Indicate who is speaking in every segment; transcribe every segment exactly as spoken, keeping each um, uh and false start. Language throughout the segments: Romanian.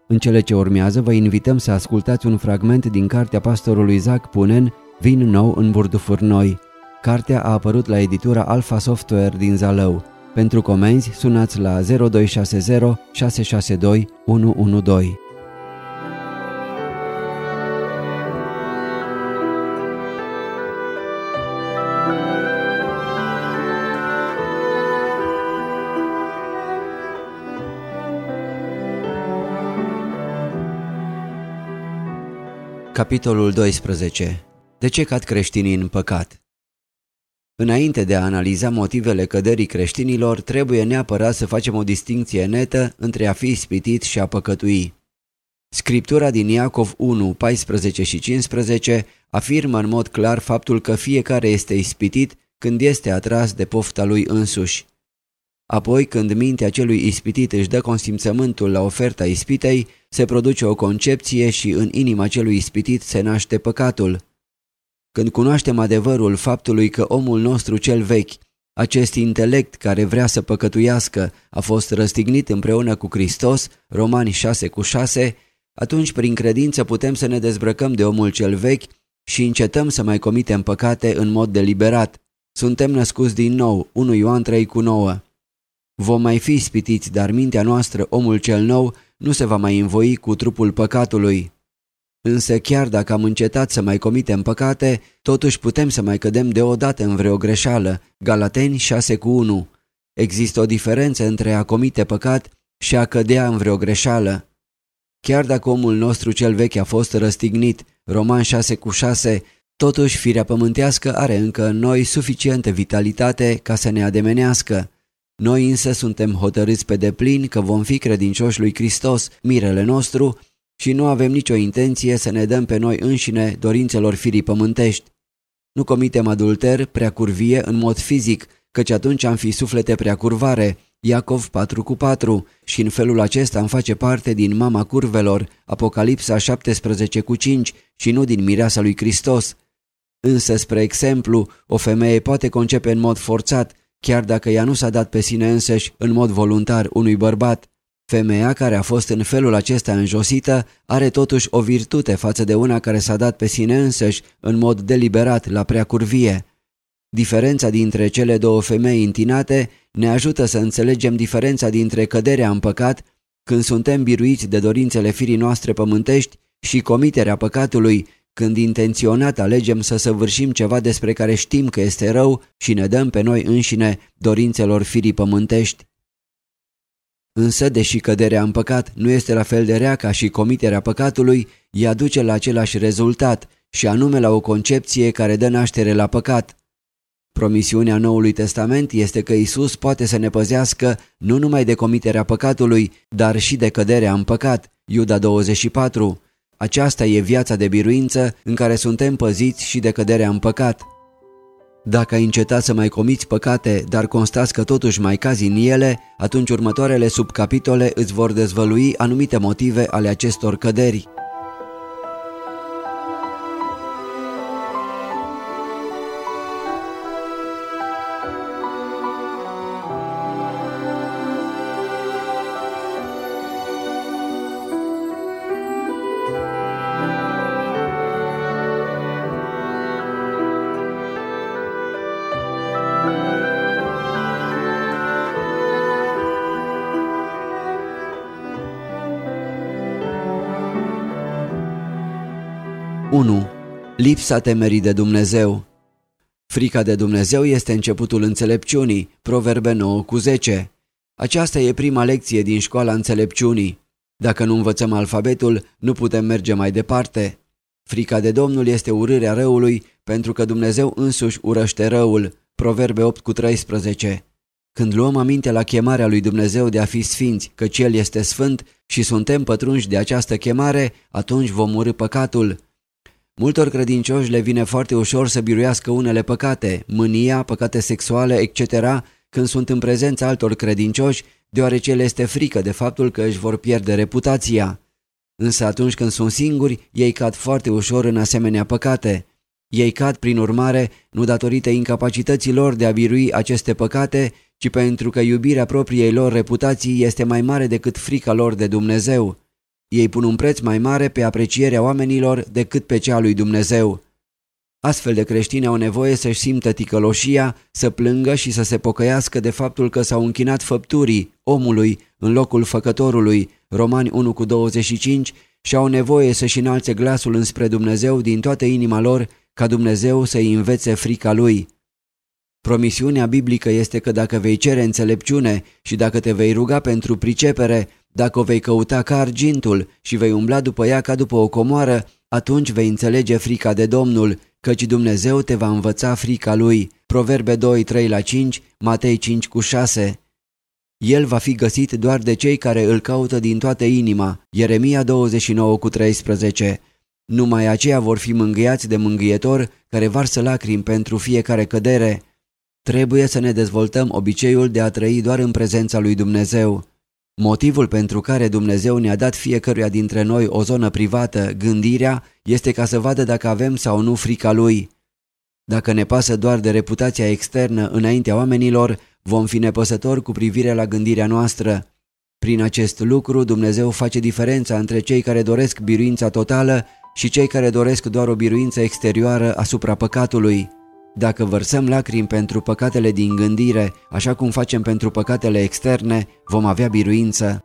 Speaker 1: În cele ce urmează vă invităm să ascultați un fragment din cartea pastorului Isaac Punen, Vin nou în burdufuri noi. Cartea a apărut la editura Alpha Software din Zalău. Pentru comenzi sunați la zero doi șase zero șase șase doi unu unu doi. Capitolul doisprezece. De ce cad creștinii în păcat? Înainte de a analiza motivele căderii creștinilor, trebuie neapărat să facem o distincție netă între a fi ispitit și a păcătui. Scriptura din Iacov unu, paisprezece și cincisprezece afirmă în mod clar faptul că fiecare este ispitit când este atras de pofta lui însuși. Apoi, când mintea celui ispitit își dă consimțământul la oferta ispitei, se produce o concepție și în inima celui ispitit se naște păcatul. Când cunoaștem adevărul faptului că omul nostru cel vechi, acest intelect care vrea să păcătuiască, a fost răstignit împreună cu Hristos, Romani șase cu șase, atunci prin credință putem să ne dezbrăcăm de omul cel vechi și încetăm să mai comitem păcate în mod deliberat. Suntem născuți din nou, unu Ioan trei cu nouă. Vom mai fi ispitiți, dar mintea noastră, omul cel nou, nu se va mai învoi cu trupul păcatului. Însă chiar dacă am încetat să mai comitem păcate, totuși putem să mai cădem deodată în vreo greșeală. Galateni șase cu unu. Există o diferență între a comite păcat și a cădea în vreo greșeală. Chiar dacă omul nostru cel vechi a fost răstignit, Romani șase cu șase, totuși firea pământească are încă în noi suficientă vitalitate ca să ne ademenească. Noi însă suntem hotărâți pe deplin că vom fi credincioși lui Hristos, mirele nostru, și nu avem nicio intenție să ne dăm pe noi înșine dorințelor firii pământești. Nu comitem adulter, preacurvie în mod fizic, căci atunci am fi suflete preacurvare, Iacov patru cu patru, și în felul acesta am face parte din mama curvelor, Apocalipsa șaptesprezece cu cinci, și nu din mireasa lui Hristos. Însă, spre exemplu, o femeie poate concepe în mod forțat, chiar dacă ea nu s-a dat pe sine însăși în mod voluntar unui bărbat. Femeia care a fost în felul acesta înjosită are totuși o virtute față de una care s-a dat pe sine însăși în mod deliberat la preacurvie. Diferența dintre cele două femei întinate ne ajută să înțelegem diferența dintre căderea în păcat, când suntem biruiți de dorințele firii noastre pământești, și comiterea păcatului, când intenționat alegem să săvârșim ceva despre care știm că este rău și ne dăm pe noi înșine dorințelor firii pământești. Însă, deși căderea în păcat nu este la fel de rea ca și comiterea păcatului, ea duce la același rezultat, și anume la o concepție care dă naștere la păcat. Promisiunea Noului Testament este că Isus poate să ne păzească nu numai de comiterea păcatului, dar și de căderea în păcat, Iuda douăzeci și patru. Aceasta e viața de biruință în care suntem păziți și de căderea în păcat. Dacă ai încetat să mai comiți păcate, dar constați că totuși mai cazi în ele, atunci următoarele subcapitole îți vor dezvălui anumite motive ale acestor căderi. unu. Lipsa temerii de Dumnezeu. Frica de Dumnezeu este începutul înțelepciunii, Proverbe nouă cu zece. Aceasta e prima lecție din școala înțelepciunii. Dacă nu învățăm alfabetul, nu putem merge mai departe. Frica de Domnul este urârea răului, pentru că Dumnezeu însuși urăște răul, Proverbe opt cu treisprezece. Când luăm aminte la chemarea lui Dumnezeu de a fi sfinți, căci El este sfânt, și suntem pătrunși de această chemare, atunci vom urî păcatul. Multor credincioși le vine foarte ușor să biruiască unele păcate, mânia, păcate sexuale, et cetera, când sunt în prezența altor credincioși, deoarece le este frică de faptul că își vor pierde reputația. Însă atunci când sunt singuri, ei cad foarte ușor în asemenea păcate. Ei cad, prin urmare, nu datorită incapacității lor de a birui aceste păcate, ci pentru că iubirea propriei lor reputații este mai mare decât frica lor de Dumnezeu. Ei pun un preț mai mare pe aprecierea oamenilor decât pe cea a lui Dumnezeu. Astfel de creștini au nevoie să-și simtă ticăloșia, să plângă și să se pocăiască de faptul că s-au închinat făpturii, omului, în locul făcătorului, Romani unu cu douăzeci și cinci, și au nevoie să-și înalțe glasul înspre Dumnezeu din toată inima lor, ca Dumnezeu să-i învețe frica Lui. Promisiunea biblică este că dacă vei cere înțelepciune și dacă te vei ruga pentru pricepere, dacă o vei căuta ca argintul și vei umbla după ea ca după o comoară, atunci vei înțelege frica de Domnul, căci Dumnezeu te va învăța frica Lui. Proverbe doi, trei la cinci, Matei cinci cu șase. El va fi găsit doar de cei care îl caută din toată inima. Ieremia douăzeci și nouă cu treisprezece. Numai aceia vor fi mângâiați de mângâietor care varsă lacrimi pentru fiecare cădere. Trebuie să ne dezvoltăm obiceiul de a trăi doar în prezența lui Dumnezeu. Motivul pentru care Dumnezeu ne-a dat fiecăruia dintre noi o zonă privată, gândirea, este ca să vadă dacă avem sau nu frica Lui. Dacă ne pasă doar de reputația externă înaintea oamenilor, vom fi nepăsători cu privire la gândirea noastră. Prin acest lucru, Dumnezeu face diferența între cei care doresc biruința totală și cei care doresc doar o biruință exterioară asupra păcatului. Dacă vărsăm lacrimi pentru păcatele din gândire, așa cum facem pentru păcatele externe, vom avea biruință.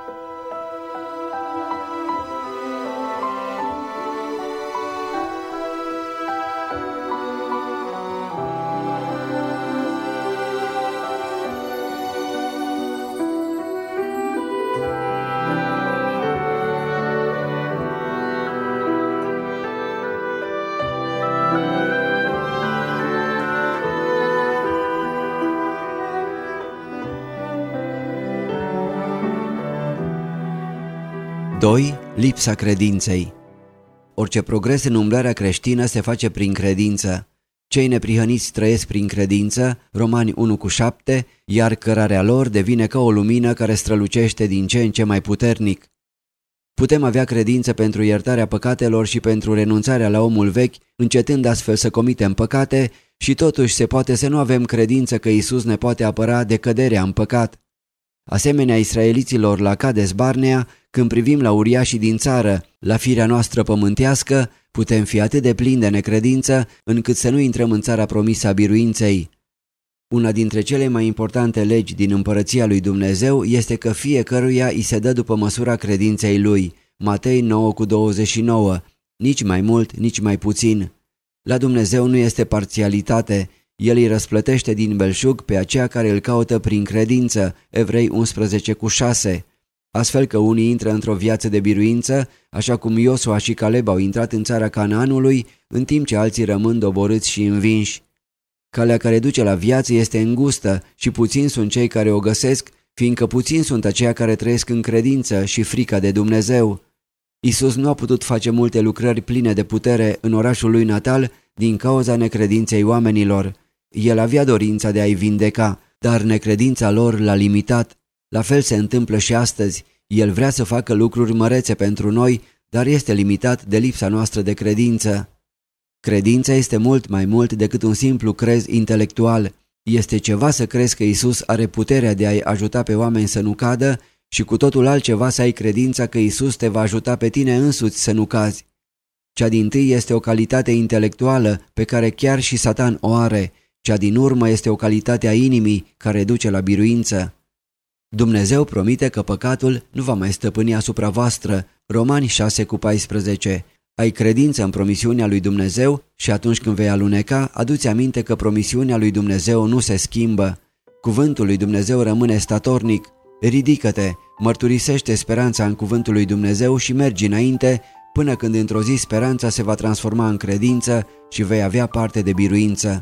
Speaker 1: doi. Lipsa credinței. Orice progres în umblarea creștină se face prin credință. Cei neprihăniți trăiesc prin credință, Romani unu cu șapte, iar cărarea lor devine ca o lumină care strălucește din ce în ce mai puternic. Putem avea credință pentru iertarea păcatelor și pentru renunțarea la omul vechi, încetând astfel să comitem păcate, și totuși se poate să nu avem credință că Iisus ne poate apăra de căderea în păcat. Asemenea israeliților la Cades Barnea, când privim la uriașii din țară, la firea noastră pământească, putem fi atât de plini de necredință încât să nu intrăm în țara promisă a biruinței. Una dintre cele mai importante legi din împărăția lui Dumnezeu este că fiecăruia îi se dă după măsura credinței lui, Matei nouă cu douăzeci și nouă, nici mai mult, nici mai puțin. La Dumnezeu nu este parțialitate, El îi răsplătește din belșug pe aceia care îl caută prin credință, Evrei unsprezece cu șase. Astfel că unii intră într-o viață de biruință, așa cum Iosua și Caleb au intrat în țara Canaanului, în timp ce alții rămân doborâți și învinși. Calea care duce la viață este îngustă și puțini sunt cei care o găsesc, fiindcă puțini sunt aceia care trăiesc în credință și frica de Dumnezeu. Iisus nu a putut face multe lucrări pline de putere în orașul lui natal din cauza necredinței oamenilor. El avea dorința de a-i vindeca, dar necredința lor l-a limitat. La fel se întâmplă și astăzi. El vrea să facă lucruri mărețe pentru noi, dar este limitat de lipsa noastră de credință. Credința este mult mai mult decât un simplu crez intelectual. Este ceva să crezi că Iisus are puterea de a-i ajuta pe oameni să nu cadă și cu totul altceva să ai credința că Iisus te va ajuta pe tine însuți să nu cazi. Cea dintâi este o calitate intelectuală pe care chiar și Satan o are. Cea din urmă este o calitate a inimii care duce la biruință. Dumnezeu promite că păcatul nu va mai stăpâni asupra voastră, Romani șase cu paisprezece. Ai credință în promisiunea lui Dumnezeu și atunci când vei aluneca, adu-ți aminte că promisiunea lui Dumnezeu nu se schimbă. Cuvântul lui Dumnezeu rămâne statornic. Ridică-te, mărturisește speranța în cuvântul lui Dumnezeu și mergi înainte, până când într-o zi speranța se va transforma în credință și vei avea parte de biruință.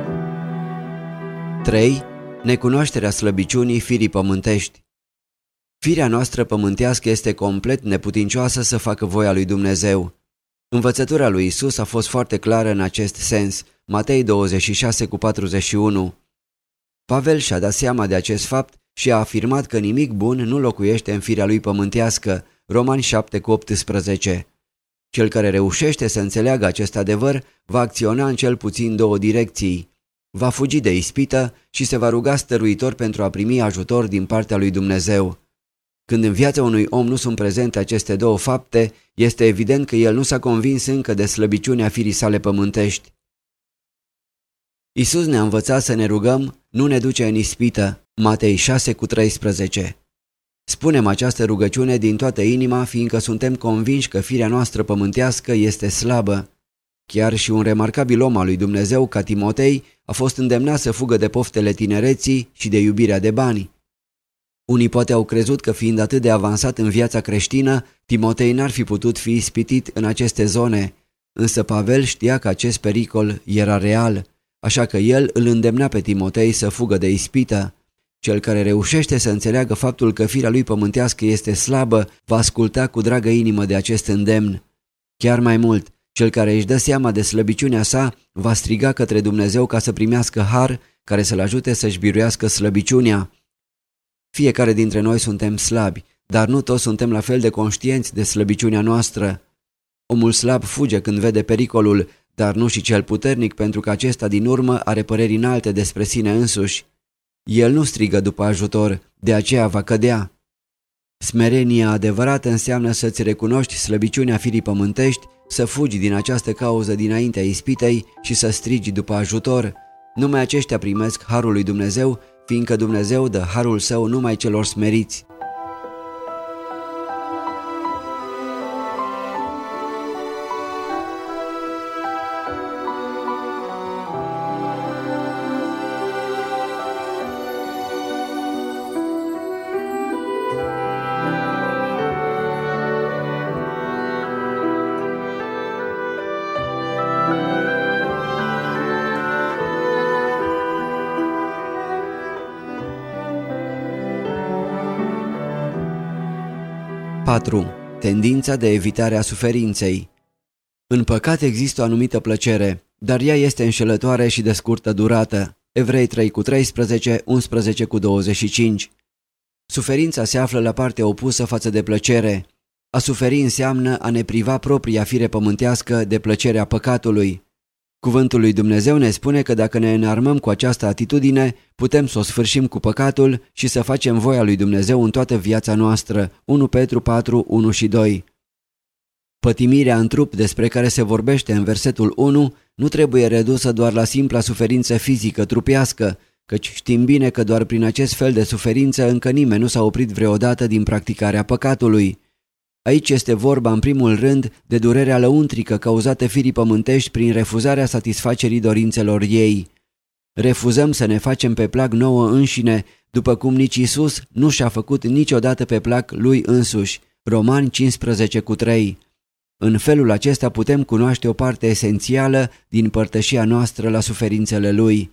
Speaker 1: trei. Necunoașterea slăbiciunii firii pământești. Firea noastră pământească este complet neputincioasă să facă voia lui Dumnezeu. Învățătura lui Isus a fost foarte clară în acest sens, Matei douăzeci și șase cu patruzeci și unu. Pavel și-a dat seama de acest fapt și a afirmat că nimic bun nu locuiește în firea lui pământească, Romani șapte cu optsprezece. Cel care reușește să înțeleagă acest adevăr va acționa în cel puțin două direcții. Va fugi de ispită și se va ruga stăruitor pentru a primi ajutor din partea lui Dumnezeu. Când în viața unui om nu sunt prezente aceste două fapte, este evident că el nu s-a convins încă de slăbiciunea firii sale pământești. Isus ne-a învățat să ne rugăm, nu ne duce în ispită, Matei șase cu treisprezece. Spunem această rugăciune din toată inima, fiindcă suntem convinși că firea noastră pământească este slabă. Chiar și un remarcabil om al lui Dumnezeu ca Timotei a fost îndemnat să fugă de poftele tinereții și de iubirea de bani. Unii poate au crezut că fiind atât de avansat în viața creștină, Timotei n-ar fi putut fi ispitit în aceste zone, însă Pavel știa că acest pericol era real, așa că el îl îndemna pe Timotei să fugă de ispită. Cel care reușește să înțeleagă faptul că firea lui pământească este slabă, va asculta cu dragă inimă de acest îndemn. Chiar mai mult, cel care își dă seama de slăbiciunea sa, va striga către Dumnezeu ca să primească har care să-l ajute să-și biruiască slăbiciunea. Fiecare dintre noi suntem slabi, dar nu toți suntem la fel de conștienți de slăbiciunea noastră. Omul slab fuge când vede pericolul, dar nu și cel puternic, pentru că acesta din urmă are păreri înalte despre sine însuși. El nu strigă după ajutor, de aceea va cădea. Smerenia adevărată înseamnă să-ți recunoști slăbiciunea firii pământești, să fugi din această cauză dinaintea ispitei și să strigi după ajutor. Numai aceștia primesc harul lui Dumnezeu, fiindcă Dumnezeu dă harul său numai celor smeriți. patru. Tendința de evitare a suferinței. În păcat există o anumită plăcere, dar ea este înșelătoare și de scurtă durată. Evrei trei cu treisprezece, unsprezece cu douăzeci și cinci. Suferința se află la partea opusă față de plăcere. A suferi înseamnă a ne priva propria fire pământească de plăcerea păcatului. Cuvântul lui Dumnezeu ne spune că dacă ne înarmăm cu această atitudine, putem să o sfârșim cu păcatul și să facem voia lui Dumnezeu în toată viața noastră. unu Petru patru, unu și doi. Pătimirea în trup despre care se vorbește în versetul unu nu trebuie redusă doar la simpla suferință fizică trupească, căci știm bine că doar prin acest fel de suferință încă nimeni nu s-a oprit vreodată din practicarea păcatului. Aici este vorba în primul rând de durerea lăuntrică cauzată firii pământești prin refuzarea satisfacerii dorințelor ei. Refuzăm să ne facem pe plac nouă înșine, după cum nici Isus nu și-a făcut niciodată pe plac lui însuși. Romani cincisprezece cu trei. În felul acesta putem cunoaște o parte esențială din părtășia noastră la suferințele lui.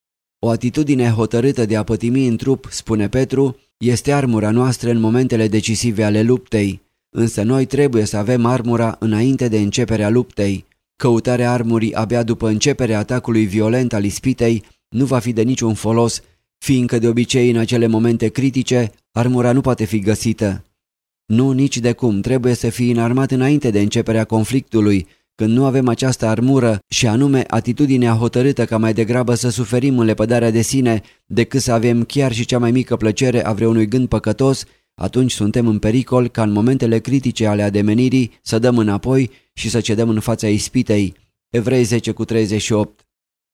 Speaker 1: O atitudine hotărâtă de a pătimi în trup, spune Petru, este armura noastră în momentele decisive ale luptei. Însă noi trebuie să avem armura înainte de începerea luptei. Căutarea armurii abia după începerea atacului violent al ispitei nu va fi de niciun folos, fiindcă de obicei în acele momente critice armura nu poate fi găsită. Nu, nici de cum, trebuie să fii înarmat înainte de începerea conflictului, când nu avem această armură și anume atitudinea hotărâtă ca mai degrabă să suferim în lepădarea de sine decât să avem chiar și cea mai mică plăcere a vreunui gând păcătos, atunci suntem în pericol ca în momentele critice ale ademenirii să dăm înapoi și să cedăm în fața ispitei. Evrei zece cu treizeci și opt.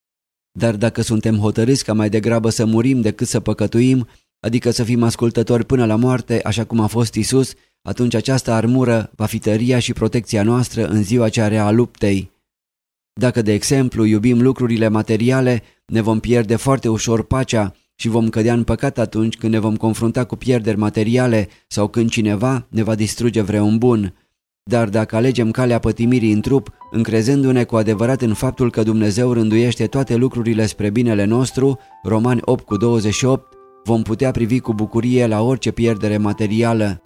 Speaker 1: Dar dacă suntem hotărâți ca mai degrabă să murim decât să păcătuim, adică să fim ascultători până la moarte, așa cum a fost Isus, atunci această armură va fi tăria și protecția noastră în ziua cea rea a luptei. Dacă, de exemplu, iubim lucrurile materiale, ne vom pierde foarte ușor pacea și vom cădea în păcat atunci când ne vom confrunta cu pierderi materiale sau când cineva ne va distruge vreun bun. Dar dacă alegem calea pătimirii în trup, încrezându-ne cu adevărat în faptul că Dumnezeu rânduiește toate lucrurile spre binele nostru, Romani opt cu douăzeci și opt, vom putea privi cu bucurie la orice pierdere materială.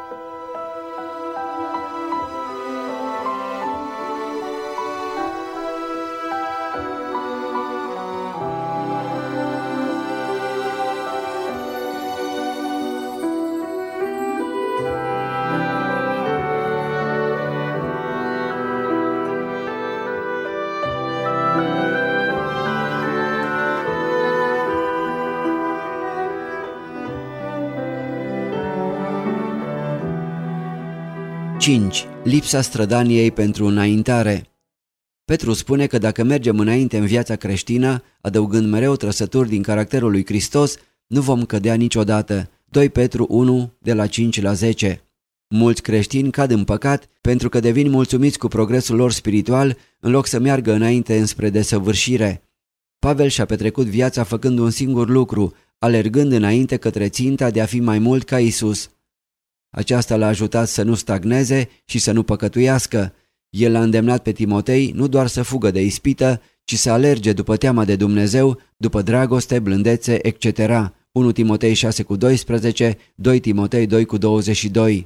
Speaker 1: cinci. Lipsa strădaniei pentru înaintare. Petru spune că dacă mergem înainte în viața creștină, adăugând mereu trăsături din caracterul lui Hristos, nu vom cădea niciodată. doi Petru unu, de la cinci la zece. Mulți creștini cad în păcat pentru că devin mulțumiți cu progresul lor spiritual în loc să meargă înainte înspre desăvârșire. Pavel și-a petrecut viața făcând un singur lucru, alergând înainte către ținta de a fi mai mult ca Isus. Aceasta l-a ajutat să nu stagneze și să nu păcătuiască. El l-a îndemnat pe Timotei nu doar să fugă de ispită, ci să alerge după teama de Dumnezeu, după dragoste, blândețe, et cetera. unu Timotei șase cu doisprezece, doi Timotei doi cu douăzeci și doi.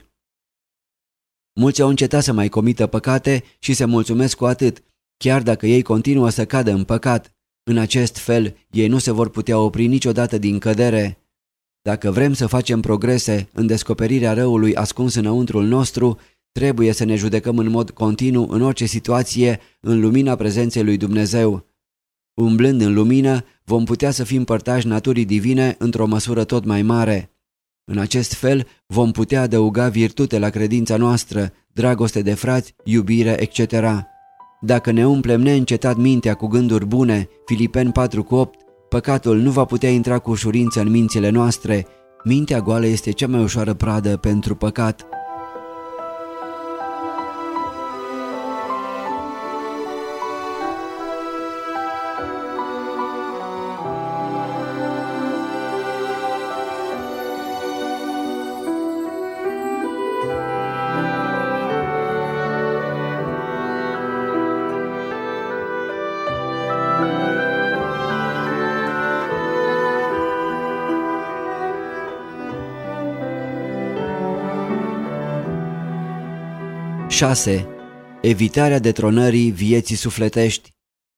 Speaker 1: Mulți au încetat să mai comită păcate și se mulțumesc cu atât, chiar dacă ei continuă să cadă în păcat. În acest fel, ei nu se vor putea opri niciodată din cădere. Dacă vrem să facem progrese în descoperirea răului ascuns înăuntrul nostru, trebuie să ne judecăm în mod continuu în orice situație în lumina prezenței lui Dumnezeu. Umblând în lumină, vom putea să fim părtași naturii divine într-o măsură tot mai mare. În acest fel, vom putea adăuga virtute la credința noastră, dragoste de frați, iubire, et cetera. Dacă ne umplem neîncetat mintea cu gânduri bune, Filipeni patru cu opt, păcatul nu va putea intra cu ușurință în mințile noastre. Mintea goală este cea mai ușoară pradă pentru păcat. șase. Evitarea detronării vieții sufletești.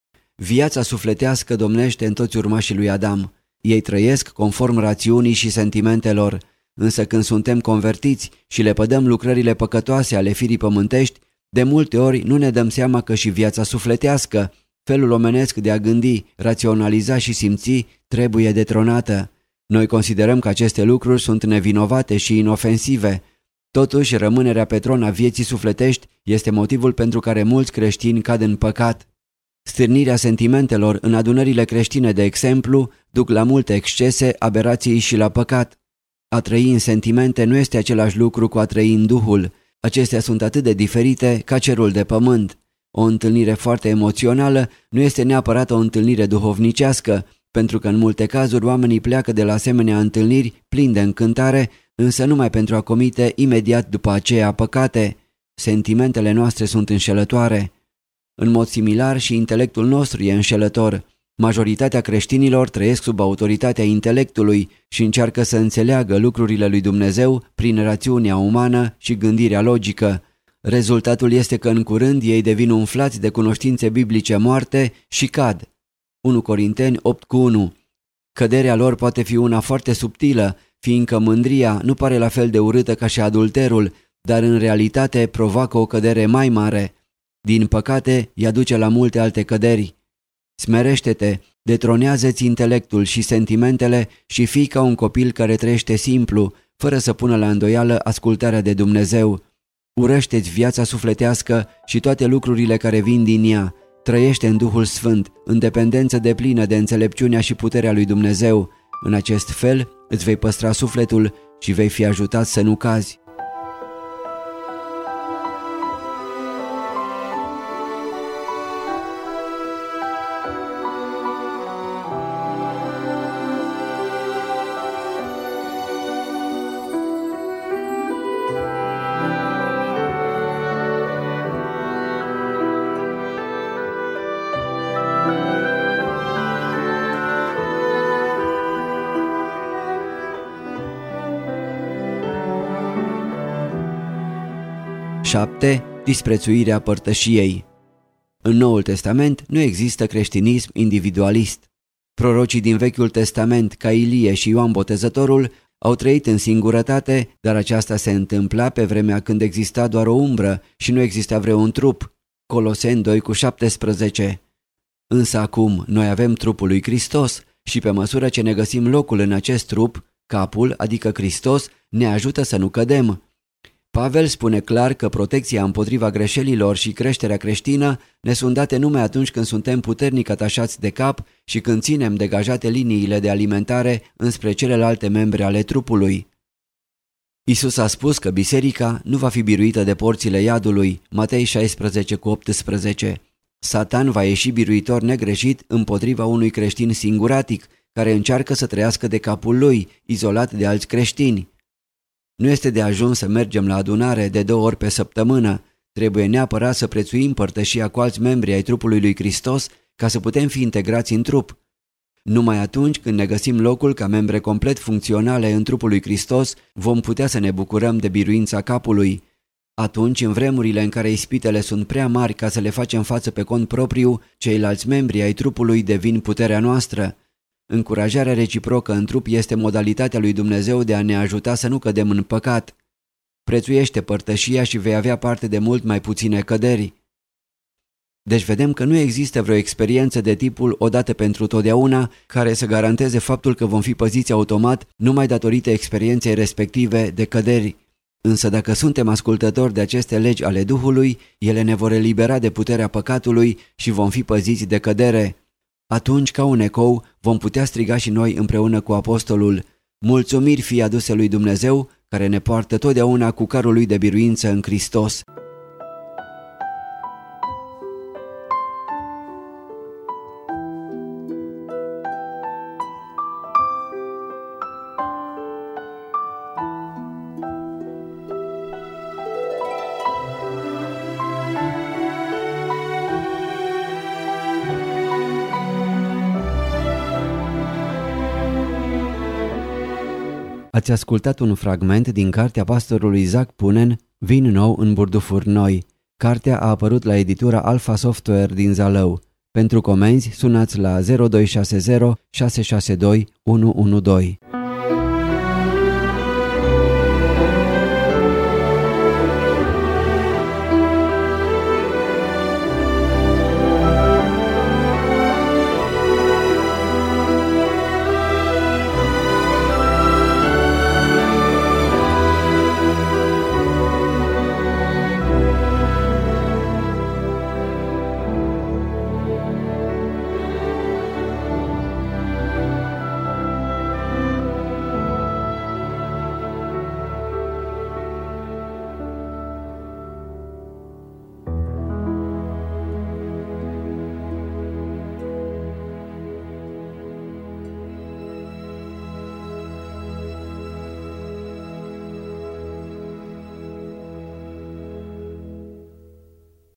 Speaker 1: Viața sufletească domnește în toți urmașii lui Adam. Ei trăiesc conform rațiunii și sentimentelor, însă când suntem convertiți și le pădăm lucrările păcătoase ale firii pământești, de multe ori nu ne dăm seama că și viața sufletească, felul omenesc de a gândi, raționaliza și simți, trebuie detronată. Noi considerăm că aceste lucruri sunt nevinovate și inofensive. Totuși, rămânerea pe tron a vieții sufletești este motivul pentru care mulți creștini cad în păcat. Stârnirea sentimentelor în adunările creștine, de exemplu, duc la multe excese, aberații și la păcat. A trăi în sentimente nu este același lucru cu a trăi în Duhul. Acestea sunt atât de diferite ca cerul de pământ. O întâlnire foarte emoțională nu este neapărat o întâlnire duhovnicească, pentru că în multe cazuri oamenii pleacă de la asemenea întâlniri plini de încântare, însă numai pentru a comite imediat după aceea păcate. Sentimentele noastre sunt înșelătoare. În mod similar și intelectul nostru e înșelător. Majoritatea creștinilor trăiesc sub autoritatea intelectului și încearcă să înțeleagă lucrurile lui Dumnezeu prin rațiunea umană și gândirea logică. Rezultatul este că în curând ei devin umflați de cunoștințe biblice moarte și cad. unu Corinteni opt cu unu. Căderea lor poate fi una foarte subtilă, fiindcă mândria nu pare la fel de urâtă ca și adulterul, dar în realitate provoacă o cădere mai mare. Din păcate, ea duce la multe alte căderi. Smerește-te, detronează-ți intelectul și sentimentele și fii ca un copil care trăiește simplu, fără să pună la îndoială ascultarea de Dumnezeu. Urăște-ți viața sufletească și toate lucrurile care vin din ea. Trăiește în Duhul Sfânt, în dependență deplină de înțelepciunea și puterea lui Dumnezeu. În acest fel îți vei păstra sufletul și vei fi ajutat să nu cazi. șapte. Disprețuirea părtășiei. În Noul Testament nu există creștinism individualist. Prorocii din Vechiul Testament, ca Ilie și Ioan Botezătorul, au trăit în singurătate, dar aceasta se întâmpla pe vremea când exista doar o umbră și nu exista vreun trup. Coloseni doi cu șaptesprezece. Însă acum noi avem trupul lui Hristos și pe măsură ce ne găsim locul în acest trup, capul, adică Hristos, ne ajută să nu cădem. Pavel spune clar că protecția împotriva greșelilor și creșterea creștină ne sunt date numai atunci când suntem puternic atașați de cap și când ținem degajate liniile de alimentare înspre celelalte membre ale trupului. Iisus a spus că biserica nu va fi biruită de porțile iadului, Matei șaisprezece cu optsprezece. Satan va ieși biruitor negreșit împotriva unui creștin singuratic, care încearcă să trăiască de capul lui, izolat de alți creștini. Nu este de ajuns să mergem la adunare de două ori pe săptămână, trebuie neapărat să prețuim părtășia cu alți membri ai trupului lui Hristos ca să putem fi integrați în trup. Numai atunci când ne găsim locul ca membre complet funcționale în trupul lui Hristos, vom putea să ne bucurăm de biruința capului. Atunci, în vremurile în care ispitele sunt prea mari ca să le facem față pe cont propriu, ceilalți membri ai trupului devin puterea noastră. Încurajarea reciprocă în trup este modalitatea lui Dumnezeu de a ne ajuta să nu cădem în păcat. Prețuiește părtășia și vei avea parte de mult mai puține căderi. Deci vedem că nu există vreo experiență de tipul odată pentru totdeauna care să garanteze faptul că vom fi păziți automat numai datorită experienței respective de căderi. Însă dacă suntem ascultători de aceste legi ale Duhului, ele ne vor elibera de puterea păcatului și vom fi păziți de cădere. Atunci, ca un ecou, vom putea striga și noi împreună cu apostolul: mulțumiri fie aduse lui Dumnezeu, care ne poartă totdeauna cu carul lui de biruință în Hristos. Ați ascultat un fragment din cartea pastorului Zac Punen, Vin nou în burdufuri noi. Cartea a apărut la editura Alpha Software din Zalău. Pentru comenzi, sunați la zero doi șase zero șase șase doi unu unu doi.